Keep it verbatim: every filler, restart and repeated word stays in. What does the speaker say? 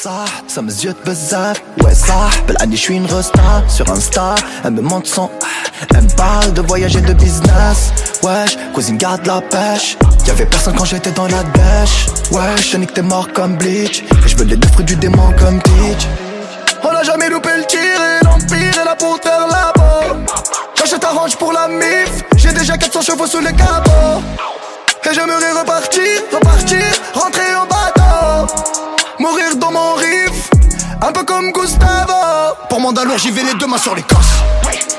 ça, ça mes yeux de buzzer. Ouais ça, belle année j'suis une resta. Sur Insta, elle me montre son. Elle me parle de voyage et de business. Wesh, cousine garde la pêche. Y'avait personne quand j'étais dans la dèche. Wesh, je nique t'es mort comme Bleach. Et j'veux les deux fruits du démon comme Teach. On a jamais loupé le tir et l'empire est là pour faire là-bas. J'achète un range pour la mif. J'ai déjà quatre cents chevaux sous les capots. Et j'aimerais repartir, repartir, rentrer en bateau. Mourir dans mon riff, un peu comme Gustavo. Pour Mandalour j'y vais les deux mains sur les casses.